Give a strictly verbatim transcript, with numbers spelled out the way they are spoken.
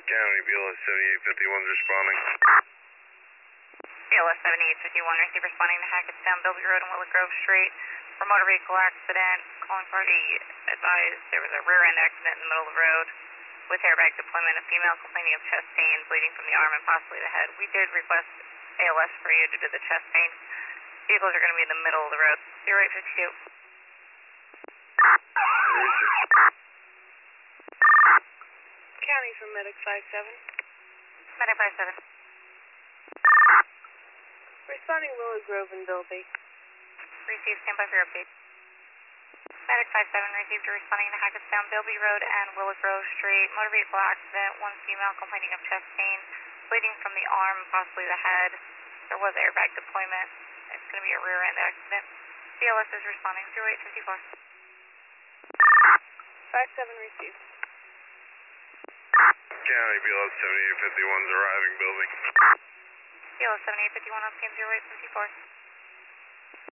County, B L S seventy-eight fifty-one is responding. B L S seventy-eight fifty-one, receive responding to Hackettstown, Bilby Road and Willow Grove Street. For motor vehicle accident, calling party advised there was a rear end accident in the middle of the road with airbag deployment, a female complaining of chest pain, bleeding from the arm and possibly the head. We did request A L S for you due to the chest pain. Vehicles are going to be in the middle of the road. zero eight fifty-two. County from Medic five seven. Medic five seven. Responding Willow Grove and Bilby. Receive, stand by for your update. Medic five seven received, responding to Hackettstown, Bilby Road and Willow Grove Street. Motor vehicle accident, one female complaining of chest pain, bleeding from the arm, possibly the head. There was airbag deployment. It's going to be a rear end accident. B L S is responding, zero eight fifty-four. five seven received. County, B L S seventy-eight fifty-one is arriving, building. B L S seventy-eight fifty-one on scene, zero eight fifty-four.